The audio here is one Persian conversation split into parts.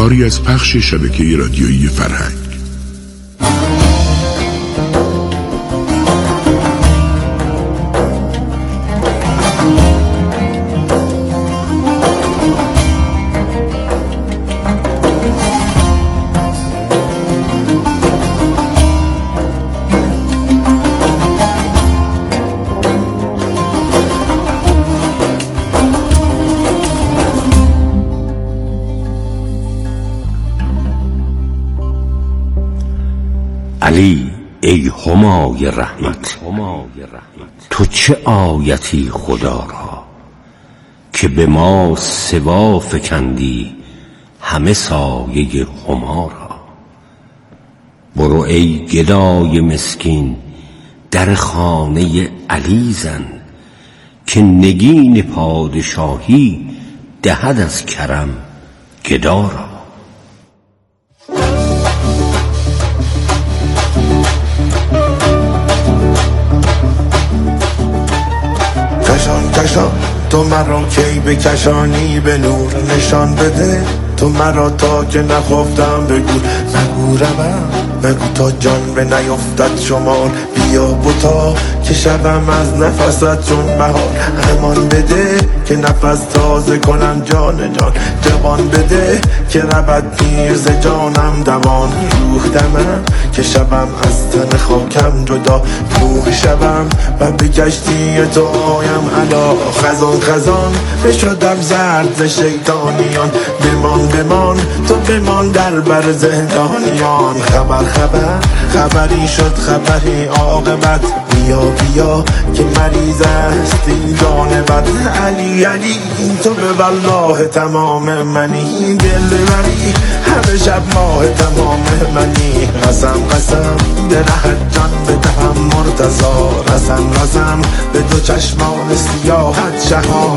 کاری از پخش شبکه رادیویی فرهنگ. علی ای همای رحمت، تو چه آیتی خدا را که به ما سوا فکندی همه سایه هما را. برو ای گدای مسکین در خانه علی زن، که نگین پادشاهی دهد از کرم گدا را. کشان تو مرا کی بکشانی به نور، نشان بده تو مرا تا که نخفتم بگو. مگو روم مگو تا جان به نیفتد شمار، بیا بتا که شبم از نفست چون بهار. امان بده که نفس تازه کنم جان جان، جوان بده که رود پیر ز جانم دوان. روح دمم که شبم از تن خاکم جدا، روح شبم و به کشتی تو آیم علا. خزان خزان بشدم زرد ز شیطانیان، بمان تو بمان در بر زندانیان. خبری شد خبری عاقبت، بیا که مریض است این جان بد. علی تو به والله تمام منی، دل بری همه شب ماه تمام منی. قسم به رهت جان بدهم مرتضا، رسم به دو چشمان سیاحت شها.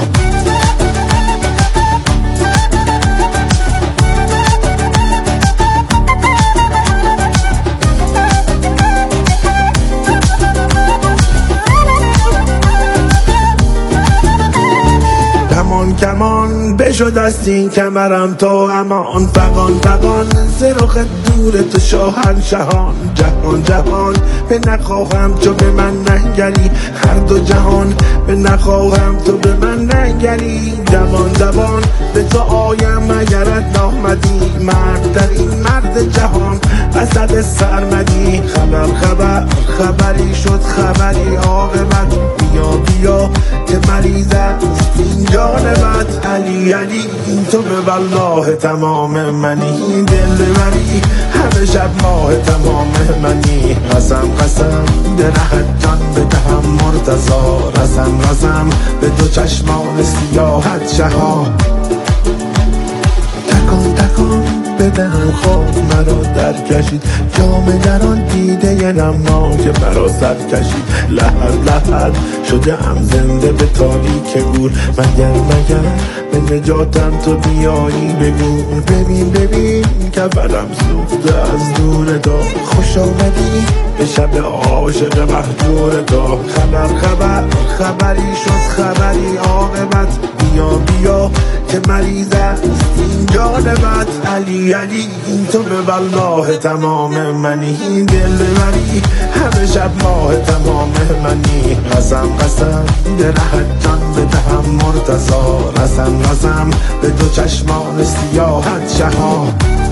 کمان بشد است این کمرم تو امان. فقان ز رخ دور تو شاهنشهان. جهان به نخواهم تو به من ننگری، هر دو جهان به نخواهم تو به من ننگری. دوان به تو آیم اگرت نامدی، مرد در این مرد جهان وسط سرمدی. خبری شد خبری عاقبت، بیا که مریض است این جان بد. علی تو به والله تمام منی، دل بری همه شب ماه تمام منی. قسم به رهت جان بدهم مرتضا، رسم به دو چشمان سیاحت شها. تکان بدهم خواب مرا در کشید، جام در آن دیده نما که مرا سر کشید. لحر شده ام زنده به تاریک گور، مگر به نجاتم تو بیایی بگو. ببین کفرم سوخته از دور تو، خوش آمدی به شب عاشق مهجور تو. خبری شد خبری عاقبت، بیا که مریض است این جان بد. علی تو به والله تمام منی، دل بری همه شب ماه تمام منی. قسم به رهت جان بدهم مرتضا، رسم به دو چشمان سیاحت شها.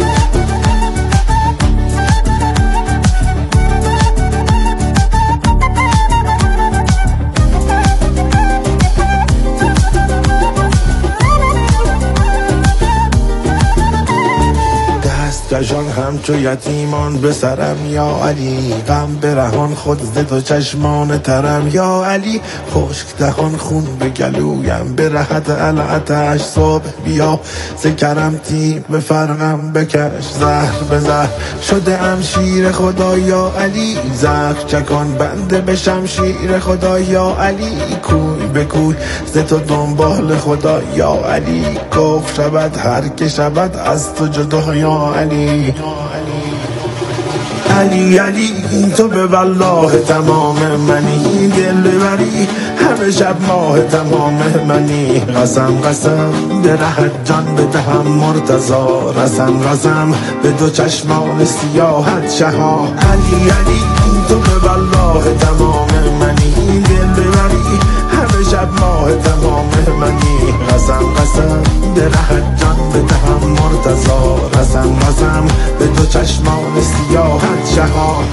کشان همچو یتیمان به سرم یا علی، غم برهان خود ز تو چشمان ترم یا علی. خشک دهان خون به گلویم به رهت العتش، صبح بیا ز کرم تیر به فرقم بکش. زهر به زهر شده ام شیر خدا یا علی، زهر چکان بنده به شمشیر خدا یا علی. کوی به کوی ز تو دنبال خدا یا علی، کفر شود هر که شود از تو جدا یا علی. علی علی تو به والله تمام منی، دل ببری همه شب ماه تمام منی. قسم قسم به ره جان بدهم مرتضا، رسم رسم به دو چشمان سیاحت شها. علی علی تو به والله تمام منی، دل ببری همه شب ماه تمام منی. قسم قسم به ره جان بدهم مرتضا، رسم رسم به دو چشمان سیاحت شها.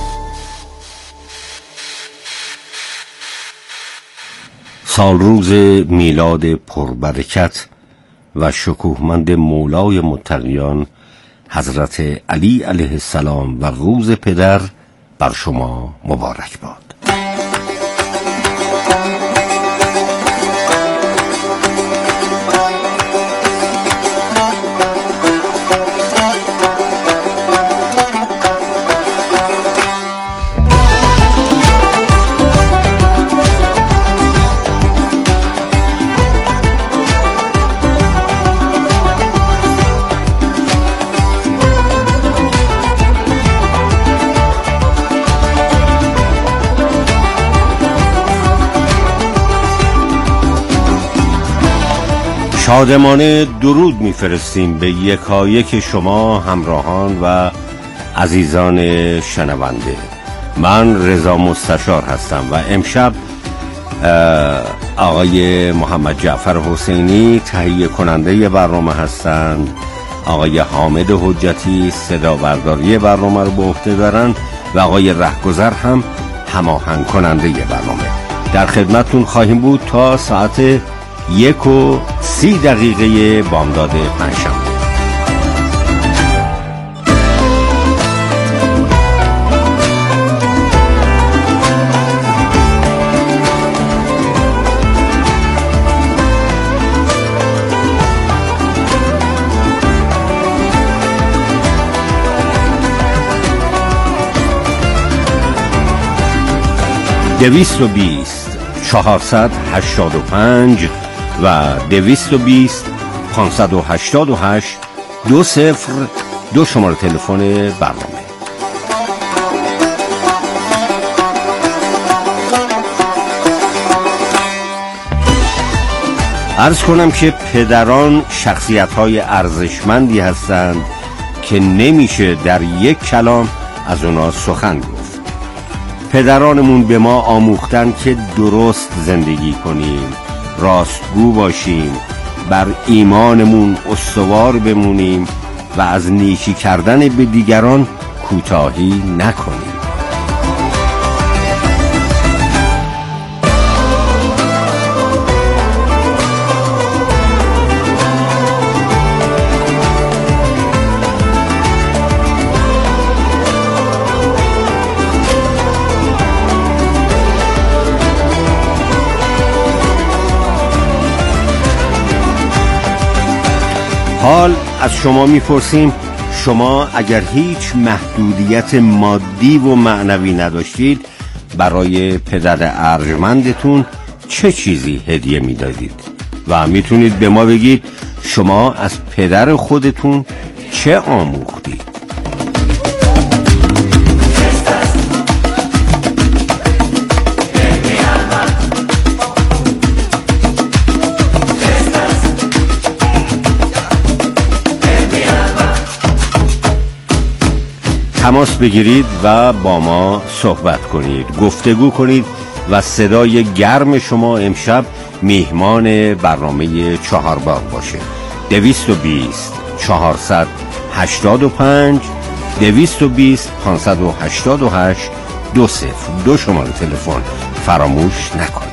سالروز میلاد پربرکت و شکوهمند مولای متقیان حضرت علی علیه السلام و روز پدر بر شما مبارک باد. شادمانه درود میفرستیم به یکایک شما همراهان و عزیزان شنونده. من رضا مستشار هستم و امشب آقای محمد جعفر حسینی تهیه کننده برنامه هستند، آقای حامد حجتی صدا برداری برنامه رو به عهده دارن و آقای رهگذر هم هماهنگ کننده برنامه. در خدمتتون خواهیم بود تا ساعت 1:30 بامداد پنجشنبه. دویست 485 و 220-588-202 شماره تلفن برنامه. عرض کنم که پدران شخصیت‌های ارزشمندی هستند که نمیشه در یک کلام از اونا سخن گفت. پدرانمون به ما آموختن که درست زندگی کنیم، راستگو باشیم، بر ایمانمون استوار بمونیم و از نیکی کردن به دیگران کوتاهی نکنیم. حال از شما میپرسیم، شما اگر هیچ محدودیت مادی و معنوی نداشتید برای پدر ارجمندتون چه چیزی هدیه میدادید؟ و میتونید به ما بگید شما از پدر خودتون چه آموختید؟ تماس بگیرید و با ما صحبت کنید، گفتگو کنید و صدای گرم شما امشب میهمان برنامه چهارباغ باشه. 220-485 220-588-202 شماره تلفن فراموش نکنید.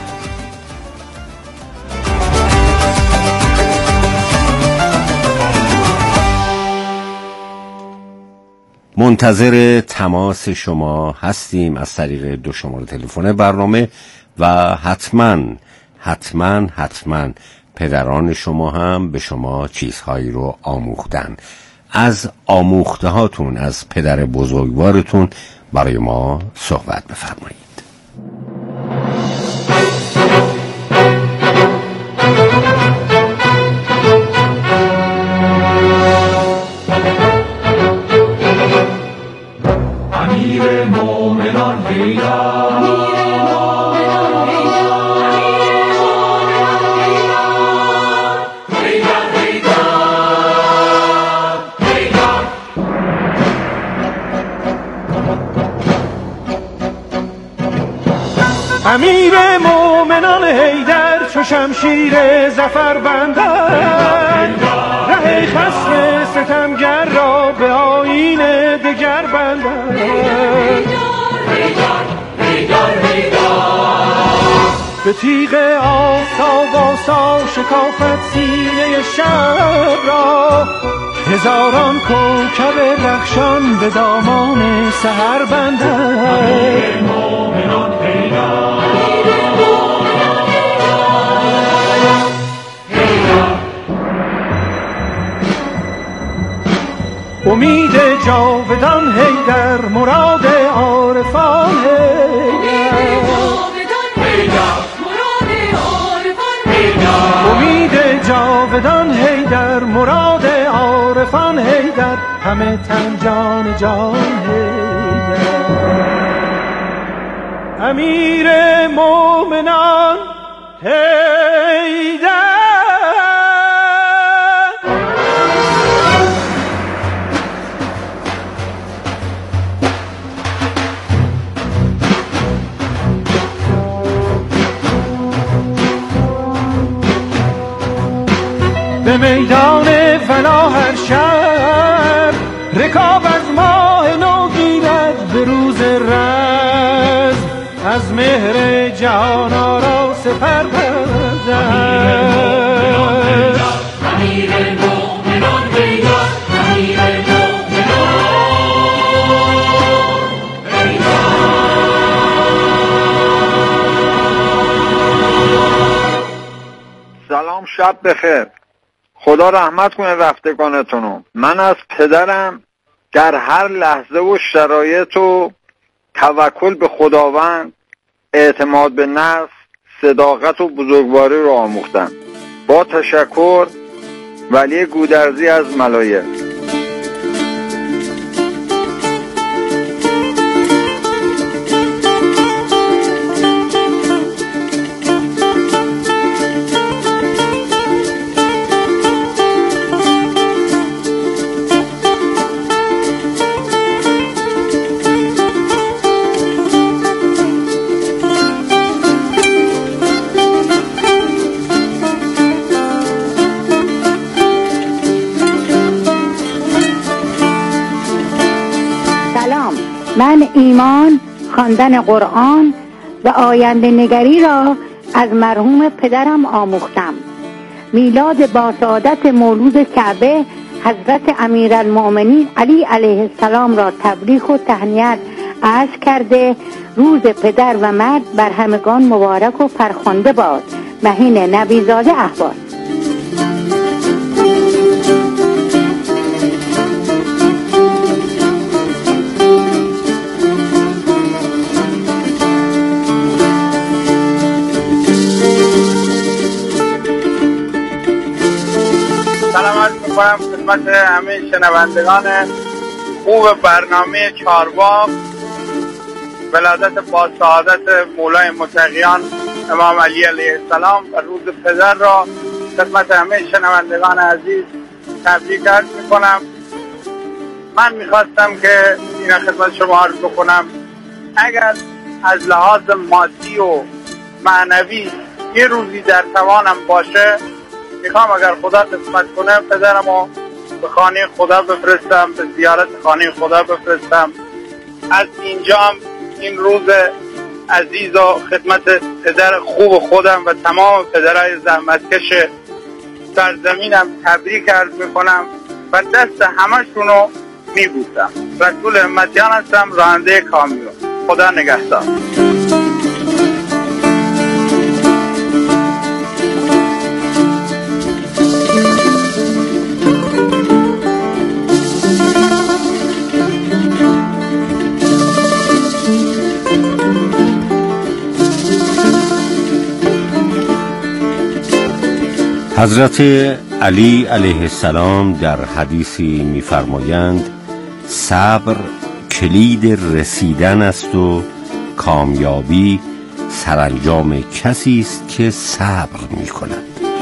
منتظر تماس شما هستیم از طریق 2 شماره تلفن برنامه و حتما پدران شما هم به شما چیزهایی رو آموختن. از آموخته هاتون از پدر بزرگوارتون برای ما صحبت بفرمایید. امیر مومنان حیدر چو شمشیر ظفر بندد، ره خصم ستمگر را به آیین دگر بندد. به تیغ آفتاب آسا شکافت سینه شب را، هزاران کوکب رخشان به دامان سحر بندد. امید جاودان حیدر، مراد عارفان امید جاودان حیدر، مراد عارفان حیدر، همه تن جان جان حیدر. امیر مومنان حیدر. به میدان فنا هر شب، رکاب از ماه نو گیرد به روز رز، از مهر جهان آرا سپر بردد. امیر مومنان حیدر، امیر مومنان حیدر. سلام، شب بخیر. خدا رحمت کنه رفتگانتونو. من از پدرم در هر لحظه و شرایط و توکل به خداوند، اعتماد به نفس، صداقت و بزرگواری رو آموختم. با تشکر، ولی گودرزی از ملایه. من ایمان، خواندن قرآن و آینده نگری را از مرحوم پدرم آموختم. میلاد با سعادت مولود کعبه حضرت امیرالمؤمنین علی علیه السلام را تبریک و تهنیت عرض کرده، روز پدر و مرد بر همگان مبارک و فرخنده باد. مهین نبیزاده احوال. سلام میکنم خدمت همه شنوندگان خوب برنامه چهارباغ. ولادت با سعادت مولای متقیان امام علی علیه السلام و روز پدر را خدمت همه شنوندگان عزیز تبریک عرض میکنم. من میخواستم که این خدمت شما عرض بکنم، اگر از لحاظ مادی و معنوی یه روزی در توانم باشه، میخوام اگر خدا قسمت کنه پدرمو به خانه خدا بفرستم، به زیارت خانه خدا بفرستم. از اینجام این روز عزیز و خدمت پدر خوب خودم و تمام پدرهای زحمتکش سرزمینم تبریک عرض میکنم و دست همشونو میبوسم. رسول همتیان هستم، راننده کامیون. خدا نگهدار. حضرت علی علیه السلام در حدیثی می‌فرمایند صبر کلید رسیدن است و کامیابی سرانجام کسی است که صبر می‌کند.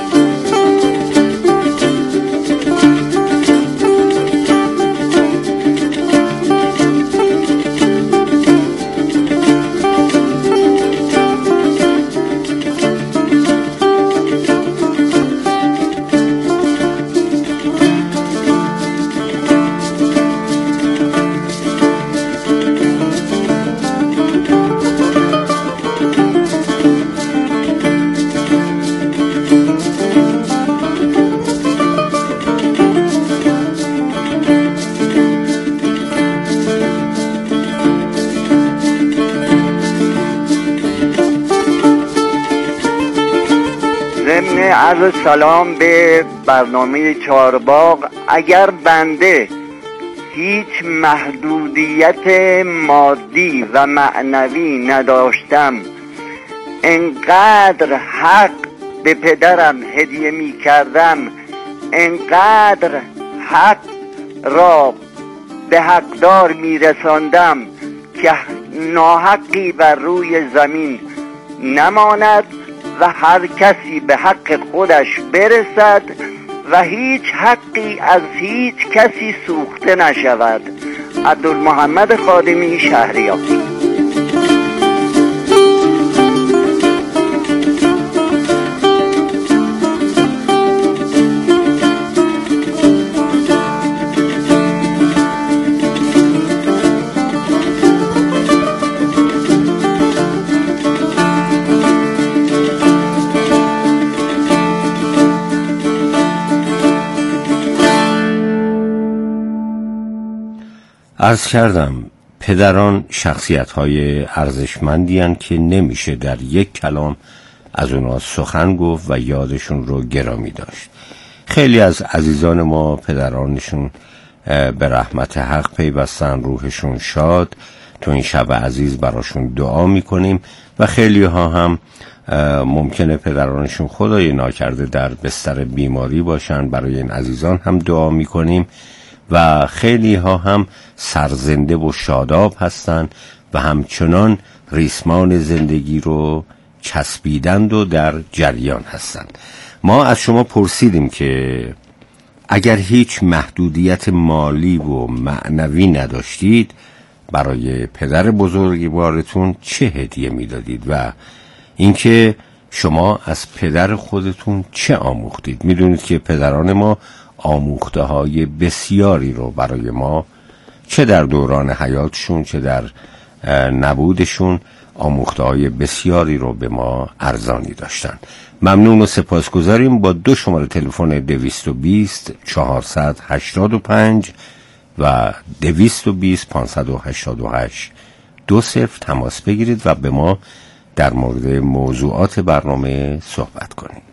عرض سلام به برنامه چهارباغ. اگر بنده هیچ محدودیت مادی و معنوی نداشتم، انقدر حق به پدرم هدیه می کردم، انقدر حق را به حقدار می رساندم که ناحقی بر روی زمین نماند و هر کسی به حق خودش برسد و هیچ حقی از هیچ کسی سوخته نشود. عبدالمحمد خادمی، شهریاری. عرض کردم پدران شخصیت‌های ارزشمندی هستند که نمیشه در یک کلام از اونا سخن گفت و یادشون رو گرامی داشت. خیلی از عزیزان ما پدرانشون به رحمت حق پیوستن، روحشون شاد. تو این شب عزیز براشون دعا میکنیم و خیلی ها هم ممکنه پدرانشون خدای ناکرده در بستر بیماری باشن، برای این عزیزان هم دعا میکنیم و خیلی ها هم سرزنده و شاداب هستند و همچنان ریسمان زندگی رو چسبیدند و در جریان هستند. ما از شما پرسیدیم که اگر هیچ محدودیت مالی و معنوی نداشتید، برای پدر بزرگوارتون چه هدیه میدادید و اینکه شما از پدر خودتون چه آموختید؟ میدونید که پدران ما آموخته های بسیاری رو برای ما، چه در دوران حیاتشون چه در نبودشون، آموخته های بسیاری رو به ما ارزانی داشتن. ممنون و سپاسگزاریم. با 2 شماره تلفن 220 485 و 220 588 20 تماس بگیرید و به ما در مورد موضوعات برنامه صحبت کنید.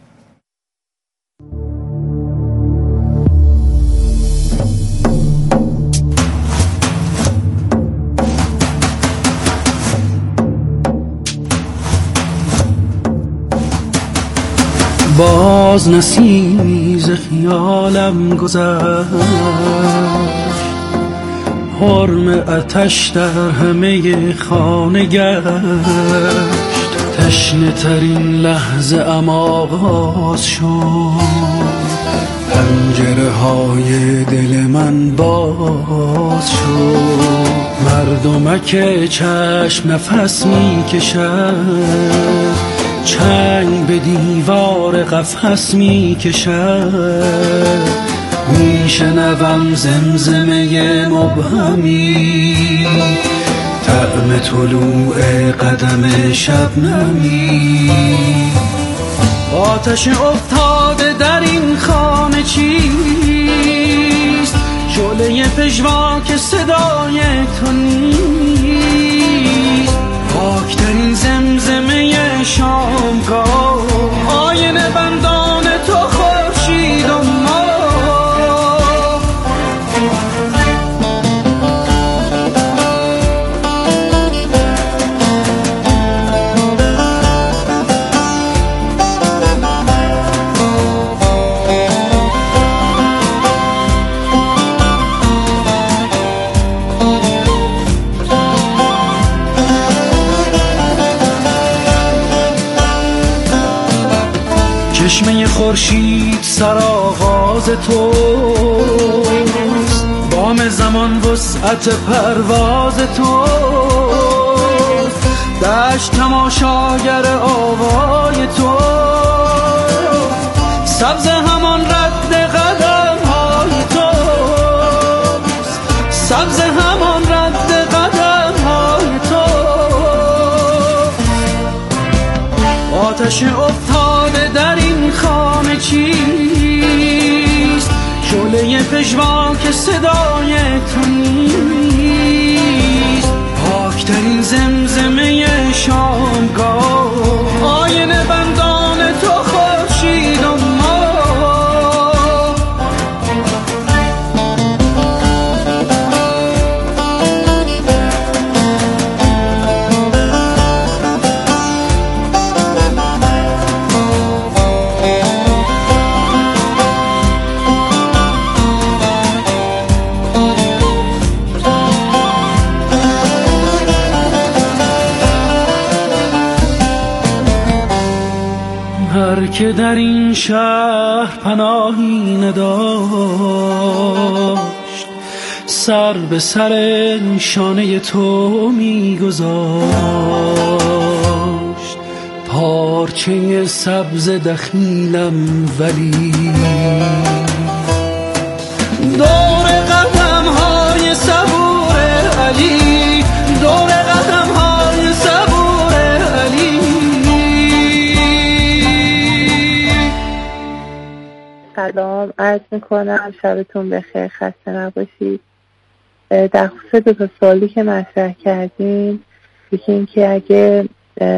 باز نسیمی ز خیالم گذشت، حرم آتش در همه خانه گشت. تشنه ترین لحظه ام آغاز شد، پنجره های دل من باز شد. مردمک چشم نفس می کشد، چنگ به دیوار قفس می کشد. می شنوم زمزمه مبهمی، طعم طلوع قدم شبنمی. آتش افتاده در این خانه چیست؟ شعله پژواک صدای تو نیست. پاکترین زمزمه شامگاه، آینه بندان تو خورشید و ما. چشمه خورشید سرآغاز توست، بام زمان وسعت پرواز توست، دشت تماشاگر آوای تو، سبز همان رد قدم های توست، سبز همان رد قدم های تو، آتش افتاده در این خانه چیست؟ شعله پژواک صدای تو نیست؟ پاکترین زمزمه شامگاه، آینه بندان تو خورشید و که در این شهر پناهی نداشت، سر به سر شانه تو میگذاشت، پارچه سبز دخیلم ولی دور قدم های صبور علی، دور قدم های صبور علی. سلام عرض میکنم، شبتون بخیر، خسته نباشید. در خصوص دو تا سوالی که مطرح کردیم، یکی این که اگه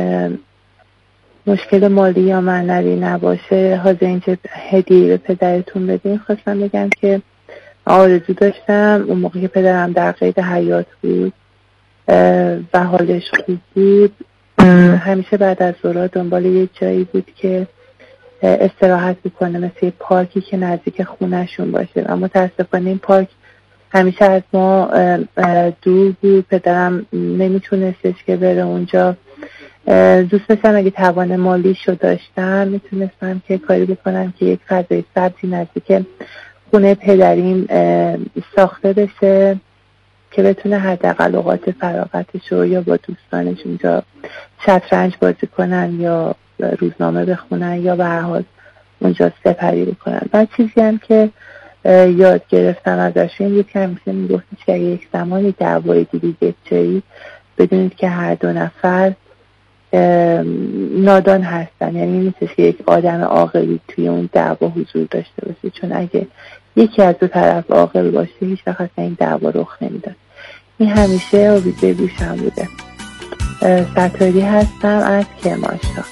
مشکل مالی یا معنوی نباشه حاضرین که هدیه به پدرتون بدین، خواستم بگم که آرزو داشتم اون موقع که پدرم در قید حیات بود و حالش خوب بود، همیشه بعد از ظهر دنبال یه جایی بود که استراحت بکنه، مثل یه پارکی که نزدیک خونهشون باشه، اما متاسفانه این پارک همیشه از ما دور بود، پدرم نمیتونستش که بره اونجا. دوست داشتم اگه توان مالیشو داشتم میتونستم که کاری بکنم که یک فضای سبزی نزدیک خونه پدریم ساخته بشه که بتونه حداقل اوقات فراغتشو یا با دوستانش اونجا شطرنج بازی کنن یا روزنامه بخونن یا به هر حال اونجا سپری بکنن. بعد چیزی هم که یاد گرفتم ازش این بود که همیشه میگفتش که اگه یک زمانی دعوای دیدید بچه‌ای، بدونید که هر دو نفر نادان هستن، یعنی نیستش که یک آدم عاقلی توی اون دعوا حضور داشته باشه، چون اگه یکی از دو طرف عاقل باشه هیچ وقت این دعوا رخ نمیداد. این همیشه آویزه گوشم بوده. ستاری هستم از کرمانشاه.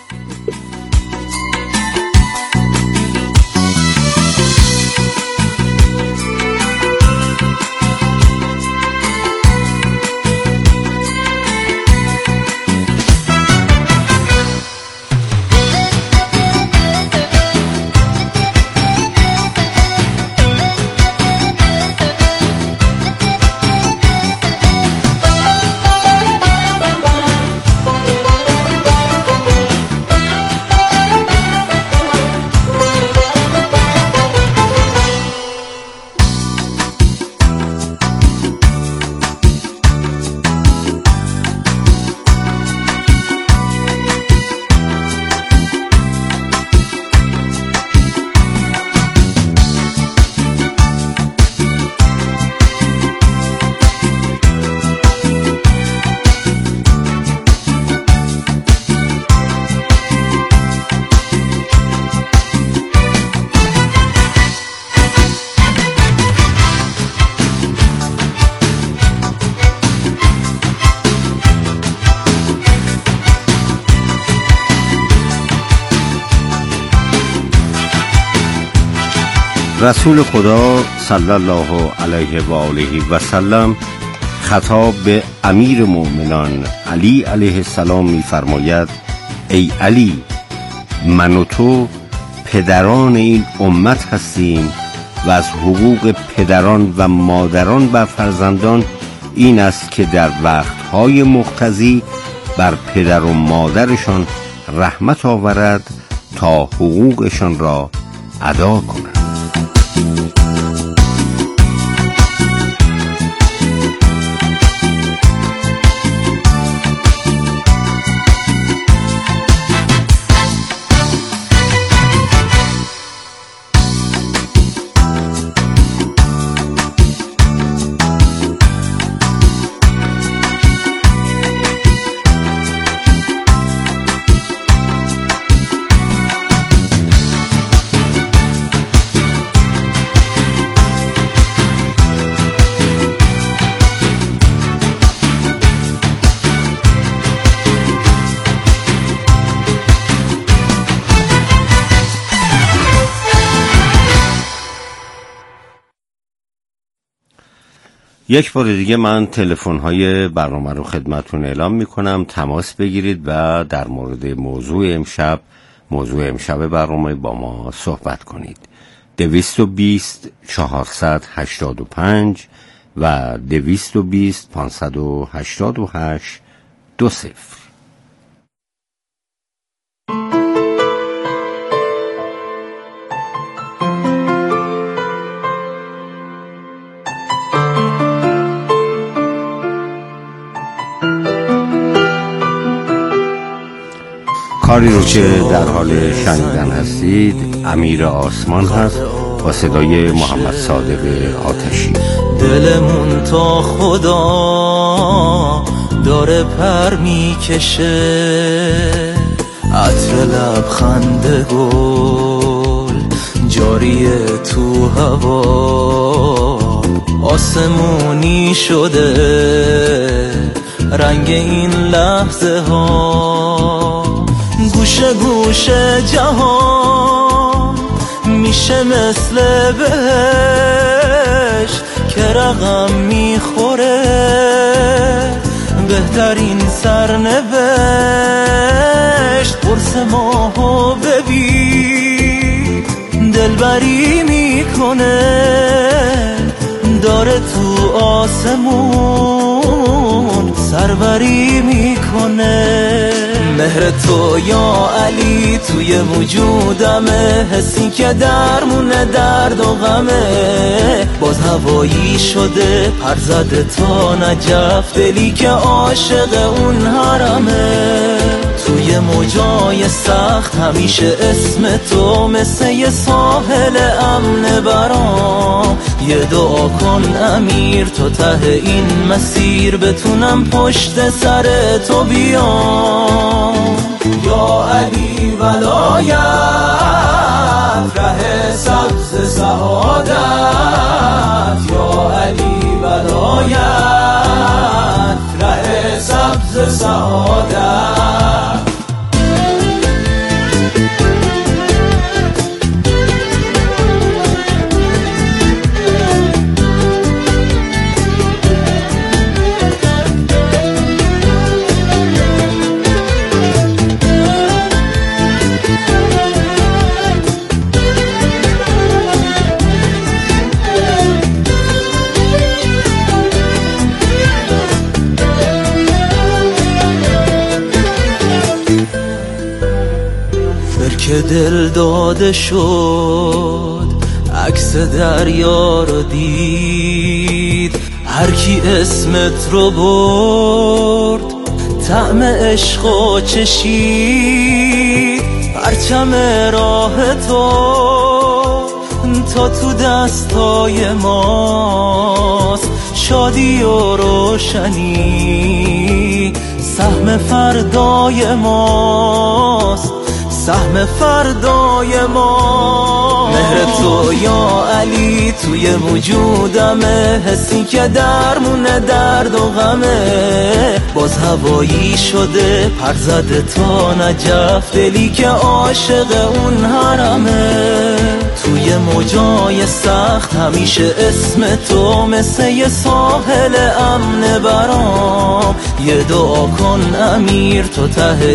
رسول خدا صلی الله علیه و آله و سلم خطاب به امیر مومنان علی علیه السلام می‌فرماید: ای علی، من و تو پدران این امت هستیم و از حقوق پدران و مادران بر فرزندان این است که در وقتهای مقتضی بر پدر و مادرشان رحمت آورد تا حقوقشان را ادا کنند. یک بار دیگه من تلفن‌های برنامه رو خدمتتون اعلام می‌کنم، تماس بگیرید و در مورد موضوع امشب برنامه با ما صحبت کنید. 220 485 و 220 588 20. کاری رو که در حال شنیدن هستید امیر آسمان هست با صدای محمد صادق آتشی. دلمون تا خدا داره پر میکشه، عطر لبخند گل جاریه تو هوا، آسمونی شده رنگ این لحظه ها، گوشه گوشه جهان میشه مثل بهشت که رقم میخوره، بهترین سرنوشت قرص ماهو ببین، دلبری میکنه داره تو آسمون سروری میکنه. مهر تو یا علی توی وجودمه، حسی که درمونه درد و غمه، باز هوایی شده پر زده تا نجف، دلی که عاشق اون حرمه. توی موجای سخت همیشه اسم تو مثل یه ساحل امن برام، یه دعا کن امیر تو ته این مسیر بتونم پشت سر تو بیام. یا علی ولایت ره سبز سعادت، یا علی ولایت ره سبز سعادت. که دل داده شد عکس دریا رو دید، هر کی اسمت رو برد طعم عشق و چشید، پرچم راه تو تو دستای ماست، شادی و روشنی سهم فردای ماست، سهم فردای ما. مهر تو یا علی توی وجودمه، حسی که درمونه درد و غمه، باز هوایی شده پر زده تا نجف، دلی که عاشق اون حرمه. توی موجای سخت همیشه اسم تو مثل یه ساحل امن برام، یه دعا کن امیر تو ته